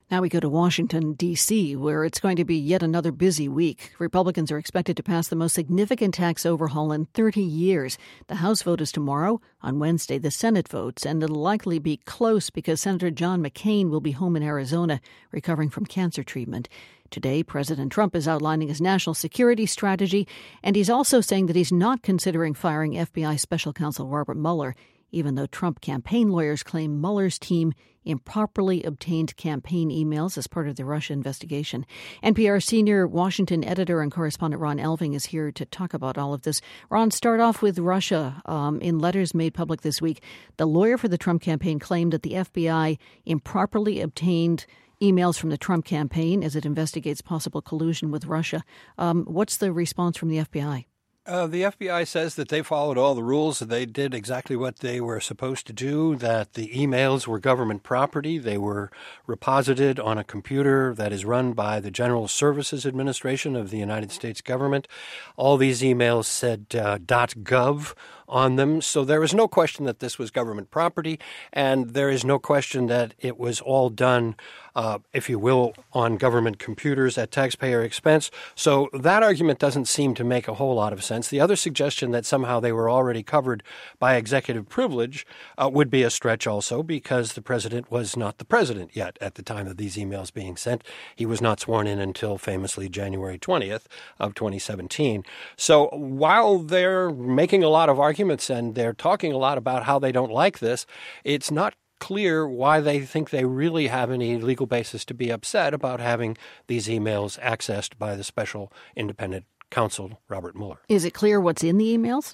Now we go to Washington, D.C., where it's going to be yet another busy week. Republicans are expected to pass the most significant tax overhaul in 30 years. The House vote is tomorrow. On Wednesday, the Senate votes, and it'll likely be close because Senator John McCain will be home in Arizona recovering from cancer treatment. Today, President Trump is outlining his national security strategy, and he's also saying that he's not considering firing FBI Special Counsel Robert Mueller, even though Trump campaign lawyers claim Mueller's team improperly obtained campaign emails as part of the Russia investigation. NPR senior Washington editor and correspondent Ron Elving is here to talk about all of this. Ron, start off with Russia. In letters made public this week, the lawyer for the Trump campaign claimed that the FBI improperly obtained emails from the Trump campaign as it investigates possible collusion with Russia. What's the response from the FBI? The FBI says that they followed all the rules. They did exactly what they were supposed to do, that the emails were government property. They were reposited on a computer that is run by the General Services Administration of the United States government. All these emails said .gov on them. So there is no question that this was government property, and there is no question that it was all done, if you will, on government computers at taxpayer expense. So that argument doesn't seem to make a whole lot of sense. The other suggestion that somehow they were already covered by executive privilege would be a stretch also, because the president was not the president yet at the time of these emails being sent. He was not sworn in until famously January 20th of 2017. So while they're making a lot of arguments and they're talking a lot about how they don't like this, it's not clear why they think they really have any legal basis to be upset about having these emails accessed by the special independent counsel, Robert Mueller. Is it clear what's in the emails?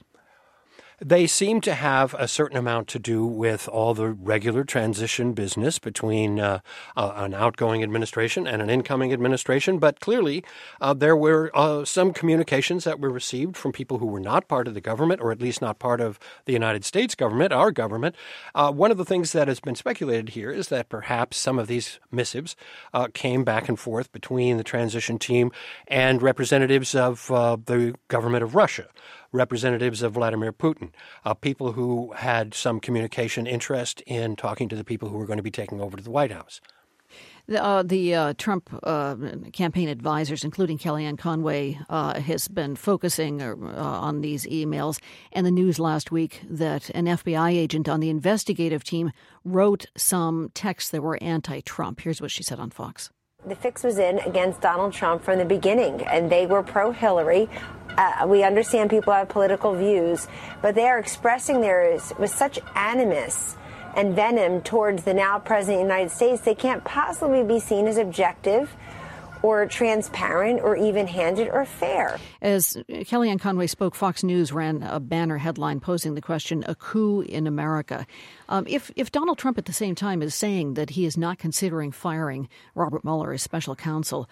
They seem to have a certain amount to do with all the regular transition business between an outgoing administration and an incoming administration. But clearly, there were some communications that were received from people who were not part of the government, or at least not part of the United States government, our government. One of the things that has been speculated here is that perhaps some of these missives came back and forth between the transition team and representatives of the government of Russia, representatives of Vladimir Putin, people who had some communication interest in talking to the people who were going to be taking over to the White House. The Trump campaign advisors, including Kellyanne Conway, has been focusing on these emails, and the news last week that an FBI agent on the investigative team wrote some texts that were anti-Trump. Here's what she said on Fox. The fix was in against Donald Trump from the beginning, and they were pro-Hillary. We understand people have political views, but they are expressing theirs with such animus and venom towards the now president of the United States. They can't possibly be seen as objective or transparent or even-handed or fair. As Kellyanne Conway spoke, Fox News ran a banner headline posing the question, "A coup in America." If Donald Trump at the same time is saying that he is not considering firing Robert Mueller as special counsel,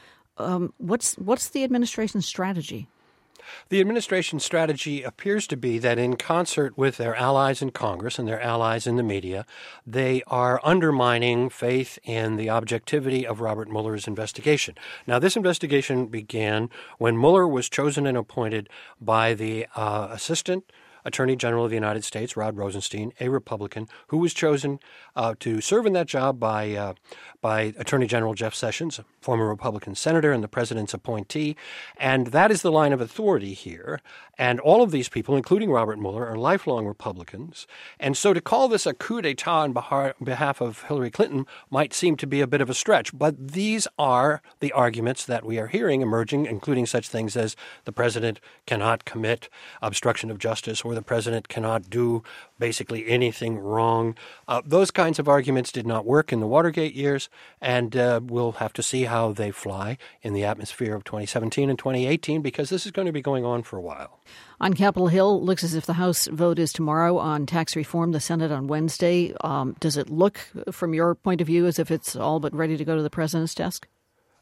what's the administration's strategy? The administration's strategy appears to be that in concert with their allies in Congress and their allies in the media, they are undermining faith in the objectivity of Robert Mueller's investigation. Now, this investigation began when Mueller was chosen and appointed by the Assistant Attorney General of the United States, Rod Rosenstein, a Republican, who was chosen to serve in that job by Attorney General Jeff Sessions, a former Republican senator and the president's appointee. And that is the line of authority here. And all of these people, including Robert Mueller, are lifelong Republicans. And so to call this a coup d'etat on behalf of Hillary Clinton might seem to be a bit of a stretch. But these are the arguments that we are hearing emerging, including such things as the president cannot commit obstruction of justice or the president cannot do basically anything wrong. Those kinds of arguments did not work in the Watergate years, and we'll have to see how they fly in the atmosphere of 2017 and 2018, because this is going to be going on for a while. On Capitol Hill, it looks as if the House vote is tomorrow on tax reform, the Senate on Wednesday. Does it look, from your point of view, as if it's all but ready to go to the president's desk?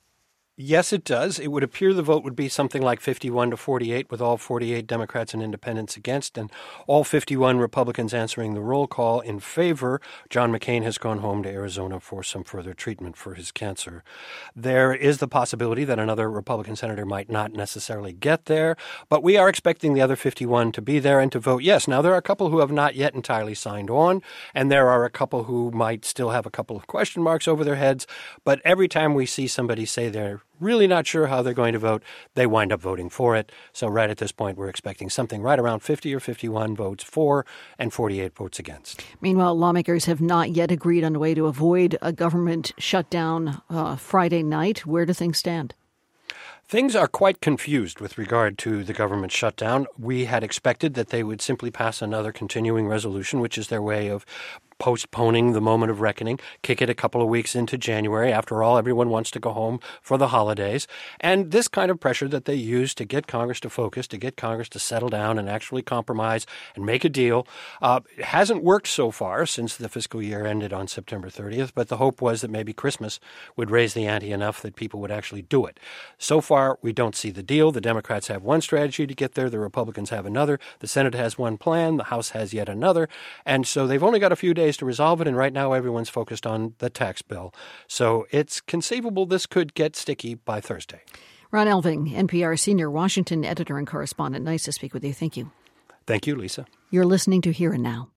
Yes, it does. It would appear the vote would be something like 51 to 48, with all 48 Democrats and independents against, and all 51 Republicans answering the roll call in favor. John McCain has gone home to Arizona for some further treatment for his cancer. There is the possibility that another Republican senator might not necessarily get there, but we are expecting the other 51 to be there and to vote yes. Now, there are a couple who have not yet entirely signed on, and there are a couple who might still have a couple of question marks over their heads, but every time we see somebody say they're really not sure how they're going to vote, they wind up voting for it. So right at this point, we're expecting something right around 50 or 51 votes for and 48 votes against. Meanwhile, lawmakers have not yet agreed on a way to avoid a government shutdown Friday night. Where do things stand? Things are quite confused with regard to the government shutdown. We had expected that they would simply pass another continuing resolution, which is their way of postponing the moment of reckoning, kick it a couple of weeks into January. After all, everyone wants to go home for the holidays. And this kind of pressure that they use to get Congress to focus, to get Congress to settle down and actually compromise and make a deal, hasn't worked so far since the fiscal year ended on September 30th. But the hope was that maybe Christmas would raise the ante enough that people would actually do it. So far, we don't see the deal. The Democrats have one strategy to get there. The Republicans have another. The Senate has one plan. The House has yet another. And so they've only got a few days to resolve it, and right now everyone's focused on the tax bill. So it's conceivable this could get sticky by Thursday. Ron Elving, NPR senior Washington editor and correspondent. Nice to speak with you. Thank you. Thank you, Lisa. You're listening to Here and Now.